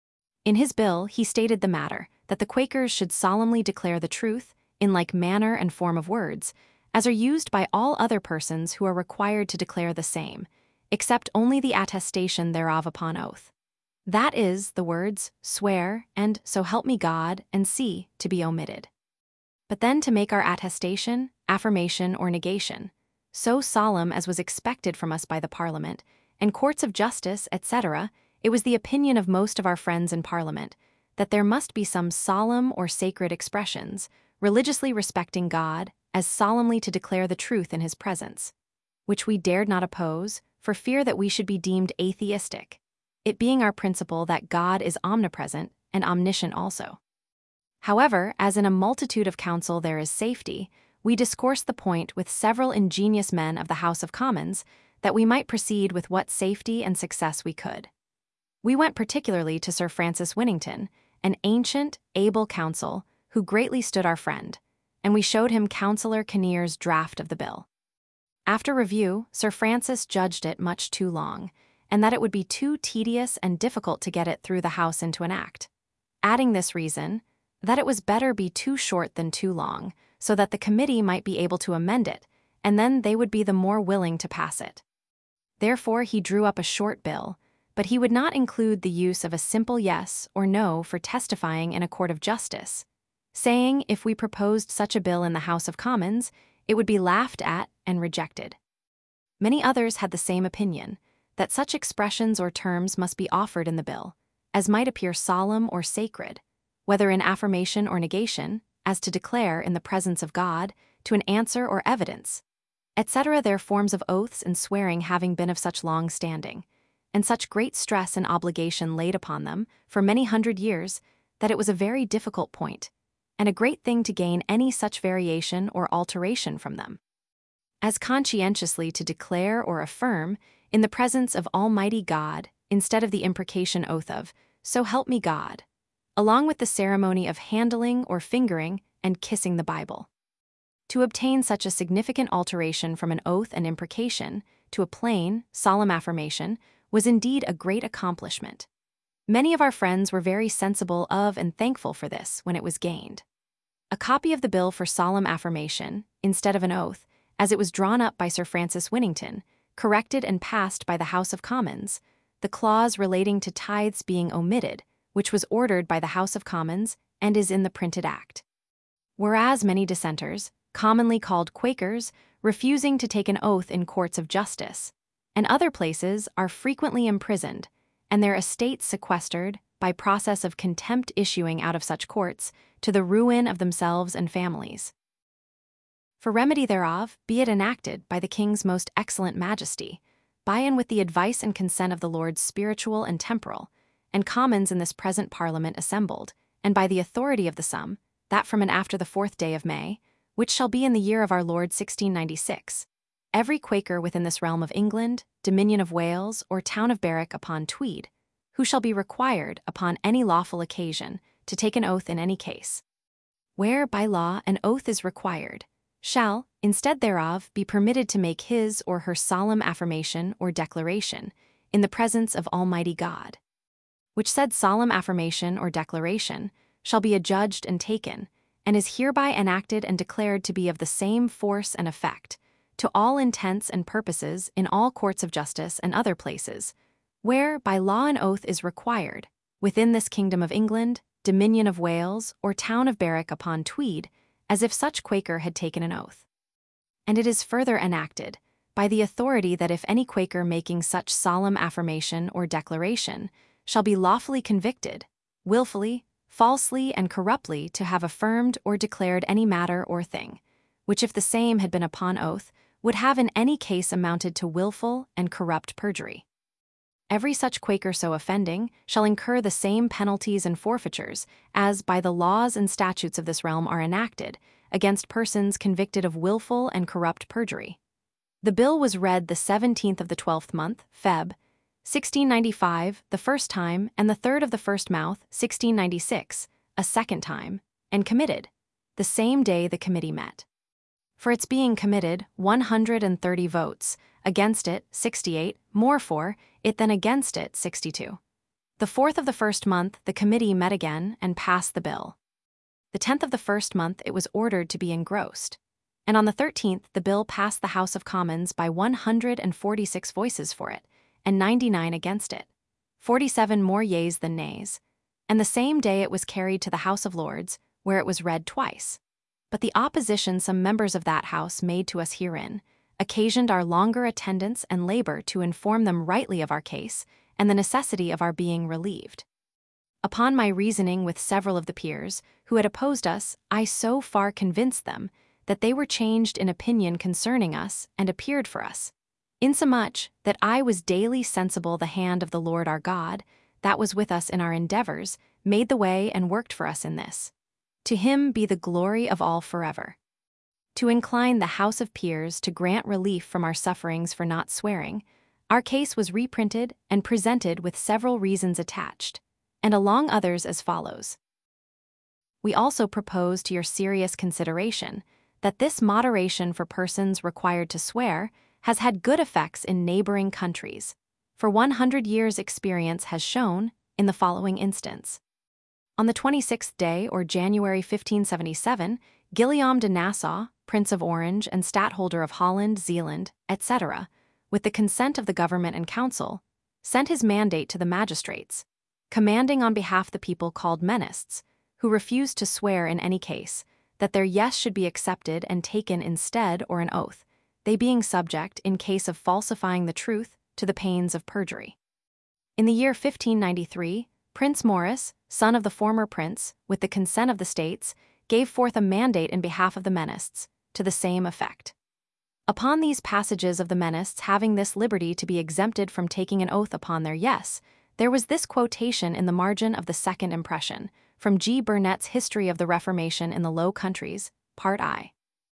In his bill he stated the matter, that the Quakers should solemnly declare the truth, in like manner and form of words, as are used by all other persons who are required to declare the same, except only the attestation thereof upon oath. That is, the words, swear, and so help me God, and see, to be omitted. But then to make our attestation, affirmation, or negation, so solemn as was expected from us by the Parliament, and courts of justice, et cetera, it was the opinion of most of our friends in Parliament, that there must be some solemn or sacred expressions, religiously respecting God, as solemnly to declare the truth in his presence, which we dared not oppose, for fear that we should be deemed atheistic, it being our principle that God is omnipresent and omniscient also. However, as in a multitude of counsel there is safety, we discoursed the point with several ingenious men of the House of Commons, that we might proceed with what safety and success we could. We went particularly to Sir Francis Winnington, an ancient, able counsel, who greatly stood our friend, and we showed him Councillor Coniers' draft of the bill. After review, Sir Francis judged it much too long, and that it would be too tedious and difficult to get it through the House into an act, adding this reason, that it was better be too short than too long, so that the committee might be able to amend it, and then they would be the more willing to pass it. Therefore he drew up a short bill, but he would not include the use of a simple yes or no for testifying in a court of justice, saying if we proposed such a bill in the House of Commons, it would be laughed at and rejected. Many others had the same opinion, that such expressions or terms must be offered in the bill, as might appear solemn or sacred, whether in affirmation or negation, as to declare in the presence of God, to an answer or evidence, et cetera. Their forms of oaths and swearing having been of such long standing, and such great stress and obligation laid upon them for many hundred years, that it was a very difficult point, and a great thing to gain any such variation or alteration from them, as conscientiously to declare or affirm in the presence of Almighty God, instead of the imprecation oath of, "So help me God," along with the ceremony of handling or fingering and kissing the Bible. To obtain such a significant alteration from an oath and imprecation to a plain, solemn affirmation was indeed a great accomplishment. Many of our friends were very sensible of and thankful for this when it was gained. A copy of the bill for solemn affirmation, instead of an oath, as it was drawn up by Sir Francis Winnington, corrected and passed by the House of Commons, the clause relating to tithes being omitted, which was ordered by the House of Commons and is in the printed act. Whereas many dissenters, commonly called Quakers, refusing to take an oath in courts of justice, and other places are frequently imprisoned, and their estates sequestered, by process of contempt issuing out of such courts, to the ruin of themselves and families. For remedy thereof, be it enacted by the King's most excellent majesty, by and with the advice and consent of the Lords spiritual and temporal, and Commons in this present Parliament assembled, and by the authority of the sum, that from and after the fourth day of May, which shall be in the year of our Lord sixteen ninety-six, every Quaker within this realm of England, Dominion of Wales, or town of Berwick upon Tweed, who shall be required, upon any lawful occasion, to take an oath in any case, where, by law, an oath is required, shall, instead thereof, be permitted to make his or her solemn affirmation or declaration in the presence of Almighty God, which said solemn affirmation or declaration shall be adjudged and taken, and is hereby enacted and declared to be of the same force and effect, to all intents and purposes in all courts of justice and other places, where by law an oath is required, within this kingdom of England, Dominion of Wales, or town of Berwick upon Tweed, as if such Quaker had taken an oath. And it is further enacted, by the authority that if any Quaker making such solemn affirmation or declaration shall be lawfully convicted, wilfully, falsely, and corruptly to have affirmed or declared any matter or thing, which if the same had been upon oath, would have in any case amounted to willful and corrupt perjury. Every such Quaker so offending shall incur the same penalties and forfeitures as by the laws and statutes of this realm are enacted against persons convicted of willful and corrupt perjury. The bill was read the seventeenth of the twelfth month, Feb. sixteen ninety-five, the first time, and the third of the first mouth, sixteen ninety-six, a second time, and committed, the same day the committee met. For its being committed, one hundred thirty votes, against it, sixty-eight, more for it than against it, sixty-two. The fourth of the first month the committee met again and passed the bill. The tenth of the first month it was ordered to be engrossed, and on the thirteenth the bill passed the House of Commons by one hundred forty-six voices for it, and ninety-nine against it, forty-seven more yeas than nays, and the same day it was carried to the House of Lords, where it was read twice. But the opposition some members of that House made to us herein occasioned our longer attendance and labor to inform them rightly of our case and the necessity of our being relieved. Upon my reasoning with several of the peers who had opposed us, I so far convinced them that they were changed in opinion concerning us and appeared for us, insomuch that I was daily sensible the hand of the Lord our God, that was with us in our endeavors, made the way and worked for us in this. To him be the glory of all forever. To incline the House of Peers to grant relief from our sufferings for not swearing, our case was reprinted and presented with several reasons attached, and along others as follows. We also propose to your serious consideration that this moderation for persons required to swear has had good effects in neighboring countries, for one hundred years' experience has shown in the following instance. On the twenty-sixth day, or January fifteen seventy-seven, Guillaume de Nassau, Prince of Orange and Stadtholder of Holland, Zealand, et cetera, with the consent of the government and council, sent his mandate to the magistrates, commanding on behalf the people called menists, who refused to swear in any case, that their yes should be accepted and taken instead or an oath, they being subject, in case of falsifying the truth, to the pains of perjury. In the year fifteen ninety-three, Prince Maurice, son of the former prince, with the consent of the states, gave forth a mandate in behalf of the menists, to the same effect. Upon these passages of the menists having this liberty to be exempted from taking an oath upon their yes, there was this quotation in the margin of the second impression, from G. Burnet's History of the Reformation in the Low Countries, Part I.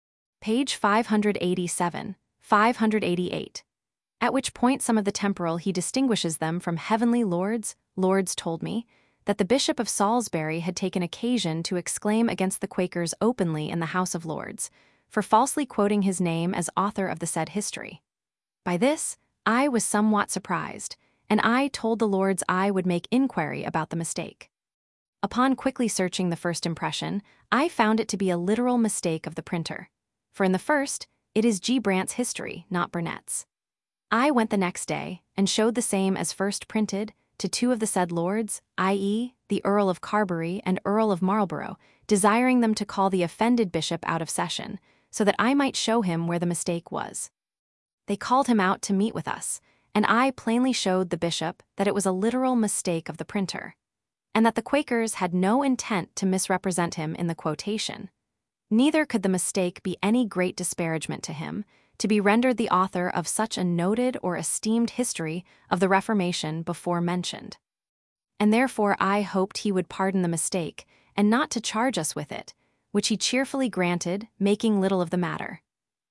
Page five eighty-seven, five eighty-eight. At which point some of the temporal he distinguishes them from heavenly lords. Lords told me that the Bishop of Salisbury had taken occasion to exclaim against the Quakers openly in the House of Lords, for falsely quoting his name as author of the said history. By this, I was somewhat surprised, and I told the Lords I would make inquiry about the mistake. Upon quickly searching the first impression, I found it to be a literal mistake of the printer, for in the first, it is G. Brant's history, not Burnet's. I went the next day, and showed the same as first printed, to two of the said lords, that is, the Earl of Carbery and Earl of Marlborough, desiring them to call the offended bishop out of session, so that I might show him where the mistake was. They called him out to meet with us, and I plainly showed the bishop that it was a literal mistake of the printer, and that the Quakers had no intent to misrepresent him in the quotation. Neither could the mistake be any great disparagement to him, to be rendered the author of such a noted or esteemed history of the Reformation before mentioned. And therefore I hoped he would pardon the mistake, and not to charge us with it, which he cheerfully granted, making little of the matter.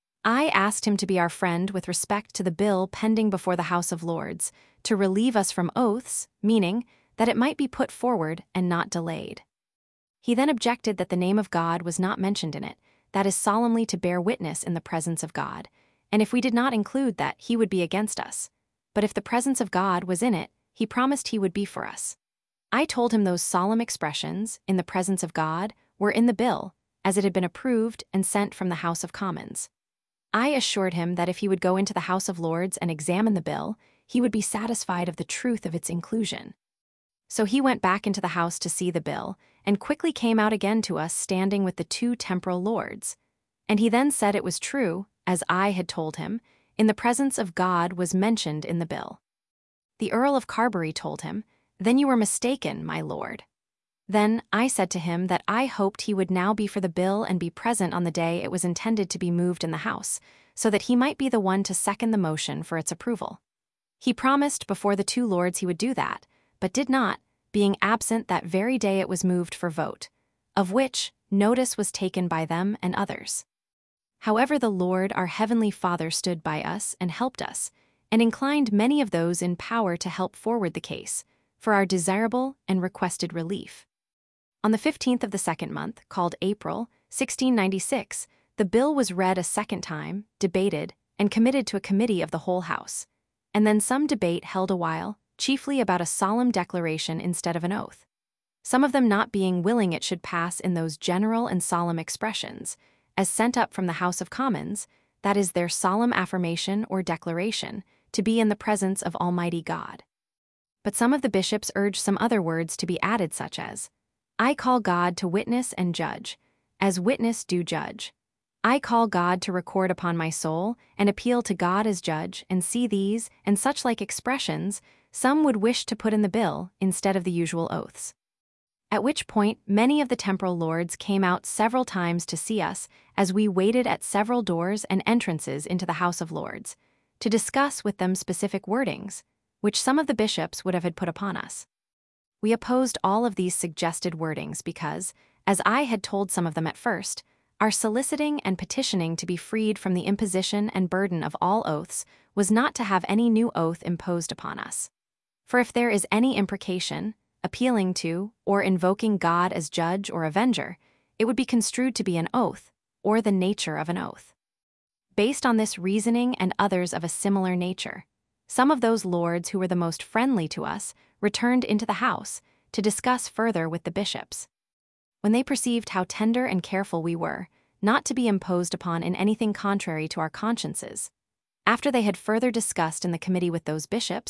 I asked him to be our friend with respect to the bill pending before the House of Lords, to relieve us from oaths, meaning that it might be put forward and not delayed. He then objected that the name of God was not mentioned in it, that is solemnly to bear witness in the presence of God, and if we did not include that, he would be against us. But if the presence of God was in it, he promised he would be for us. I told him those solemn expressions, in the presence of God, were in the bill, as it had been approved and sent from the House of Commons. I assured him that if he would go into the House of Lords and examine the bill, he would be satisfied of the truth of its inclusion. So he went back into the house to see the bill, and quickly came out again to us standing with the two temporal lords. And he then said it was true, as I had told him, in the presence of God was mentioned in the bill. The Earl of Carbery told him, "Then you were mistaken, my lord." Then I said to him that I hoped he would now be for the bill and be present on the day it was intended to be moved in the House, so that he might be the one to second the motion for its approval. He promised before the two lords he would do that, but did not, being absent that very day it was moved for vote, of which notice was taken by them and others. However, the Lord our Heavenly Father stood by us and helped us, and inclined many of those in power to help forward the case, for our desirable and requested relief. On the fifteenth of the second month, called April, sixteen ninety-six, the bill was read a second time, debated, and committed to a committee of the whole House, and then some debate held a while, chiefly about a solemn declaration instead of an oath, some of them not being willing it should pass in those general and solemn expressions, as sent up from the House of Commons, that is their solemn affirmation or declaration, to be in the presence of Almighty God. But some of the bishops urged some other words to be added, such as, "I call God to witness and judge, as witness do judge. I call God to record upon my soul, and appeal to God as judge, and see these, and such like expressions, some would wish to put in the bill, instead of the usual oaths." At which point many of the temporal lords came out several times to see us, as we waited at several doors and entrances into the House of Lords, to discuss with them specific wordings, which some of the bishops would have had put upon us. We opposed all of these suggested wordings because, as I had told some of them at first, our soliciting and petitioning to be freed from the imposition and burden of all oaths was not to have any new oath imposed upon us. For if there is any imprecation, appealing to, or invoking God as judge or avenger, it would be construed to be an oath, or the nature of an oath. Based on this reasoning and others of a similar nature, some of those lords who were the most friendly to us returned into the House to discuss further with the bishops. When they perceived how tender and careful we were, not to be imposed upon in anything contrary to our consciences, after they had further discussed in the committee with those bishops,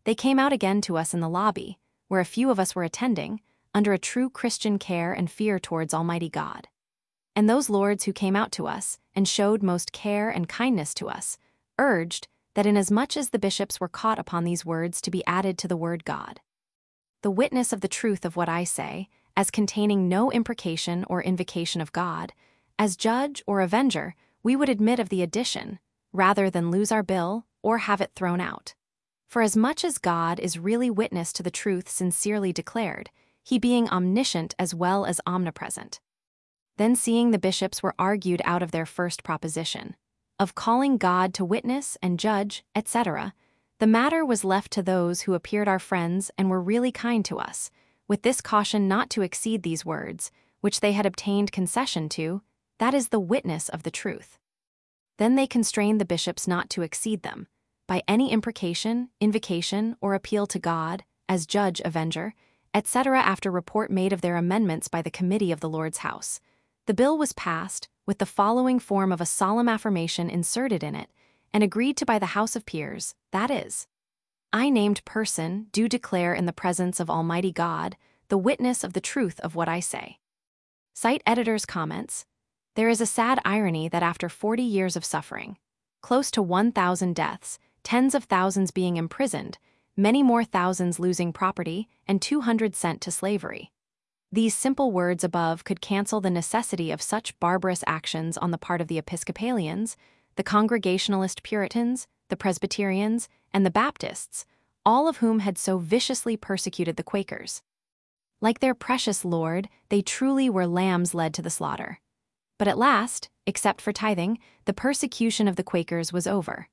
They came out again to us in the lobby, where a few of us were attending, under a true Christian care and fear towards Almighty God. And those lords who came out to us, and showed most care and kindness to us, urged that inasmuch as the bishops were caught upon these words to be added to the word God, the witness of the truth of what I say, as containing no imprecation or invocation of God, as judge or avenger, we would admit of the addition, rather than lose our bill or have it thrown out. For as much as God is really witness to the truth sincerely declared, he being omniscient as well as omnipresent. Then seeing the bishops were argued out of their first proposition, of calling God to witness and judge, et cetera, the matter was left to those who appeared our friends and were really kind to us, with this caution not to exceed these words, which they had obtained concession to, that is the witness of the truth. Then they constrained the bishops not to exceed them, by any imprecation, invocation, or appeal to God, as judge, avenger, et cetera. After report made of their amendments by the committee of the Lord's House, the bill was passed, with the following form of a solemn affirmation inserted in it, and agreed to by the House of Peers, that is, I named person do declare in the presence of Almighty God the witness of the truth of what I say. Cite editor's comments. There is a sad irony that after forty years of suffering, close to one thousand deaths, tens of thousands being imprisoned, many more thousands losing property, and two hundred sent to slavery, these simple words above could cancel the necessity of such barbarous actions on the part of the Episcopalians, the Congregationalist Puritans, the Presbyterians, and the Baptists, all of whom had so viciously persecuted the Quakers. Like their precious Lord, they truly were lambs led to the slaughter. But at last, except for tithing, the persecution of the Quakers was over.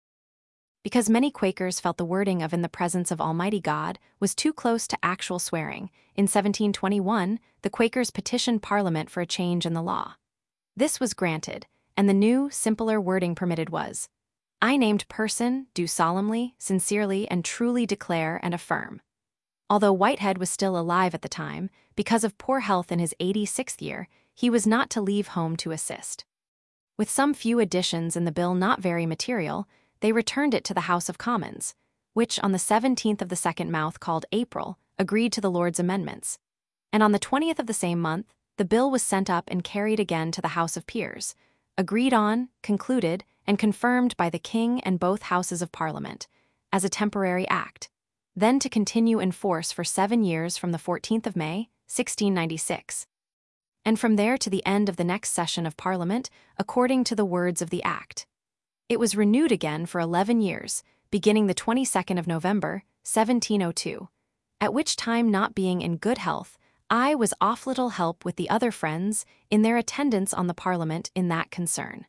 Because many Quakers felt the wording of in the presence of Almighty God was too close to actual swearing, in seventeen twenty-one, the Quakers petitioned Parliament for a change in the law. This was granted, and the new, simpler wording permitted was, I named person do solemnly, sincerely, and truly declare and affirm. Although Whitehead was still alive at the time, because of poor health in his eighty-sixth year, he was not to leave home to assist. With some few additions in the bill not very material, they returned it to the House of Commons, which on the seventeenth of the second month called April, agreed to the Lord's amendments. And on the twentieth of the same month, the bill was sent up and carried again to the House of Peers, agreed on, concluded, and confirmed by the King and both Houses of Parliament, as a temporary act, then to continue in force for seven years from the fourteenth of May, sixteen ninety-six. And from there to the end of the next session of Parliament, according to the words of the Act. It was renewed again for eleven years, beginning the twenty-second of November, seventeen oh two, at which time, not being in good health, I was off little help with the other friends in their attendance on the Parliament in that concern.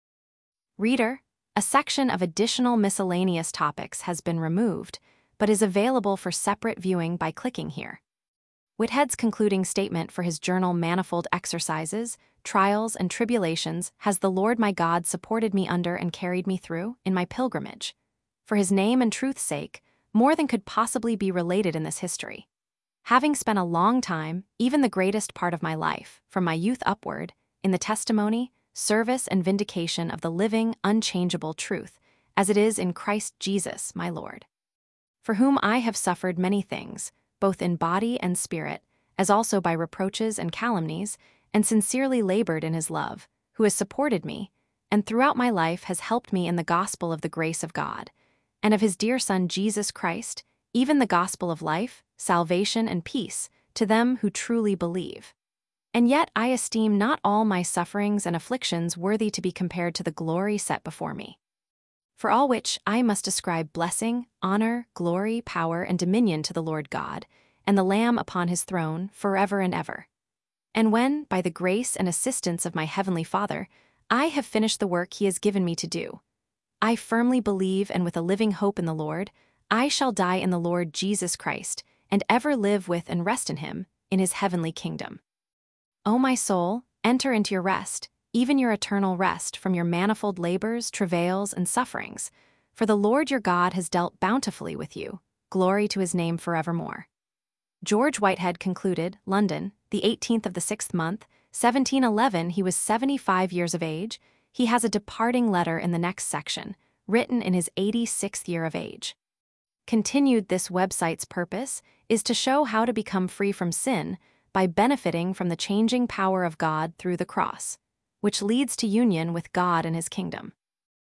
Reader, a section of additional miscellaneous topics has been removed, but is available for separate viewing by clicking here. Whitehead's concluding statement for his journal Manifold Exercises, Trials, and Tribulations has the Lord my God supported me under and carried me through in my pilgrimage. For his name and truth's sake, more than could possibly be related in this history. Having spent a long time, even the greatest part of my life, from my youth upward, in the testimony, service, and vindication of the living, unchangeable truth, as it is in Christ Jesus, my Lord. For whom I have suffered many things, both in body and spirit, as also by reproaches and calumnies, and sincerely labored in his love, who has supported me, and throughout my life has helped me in the gospel of the grace of God, and of his dear Son Jesus Christ, even the gospel of life, salvation, and peace, to them who truly believe. And yet I esteem not all my sufferings and afflictions worthy to be compared to the glory set before me. For all which I must ascribe blessing, honor, glory, power, and dominion to the Lord God, and the Lamb upon his throne, forever and ever. And when, by the grace and assistance of my heavenly Father, I have finished the work he has given me to do, I firmly believe, and with a living hope in the Lord, I shall die in the Lord Jesus Christ, and ever live with and rest in him, in his heavenly kingdom. O my soul, enter into your rest, even your eternal rest from your manifold labors, travails, and sufferings, for the Lord your God has dealt bountifully with you. Glory to his name forevermore. George Whitehead concluded, London, the eighteenth of the sixth month, seventeen eleven. He was seventy-five years of age. He has a departing letter in the next section, written in his eighty-sixth year of age. continued this website's purpose is to show how to become free from sin by benefiting from the changing power of God through the cross, which leads to union with God and His kingdom.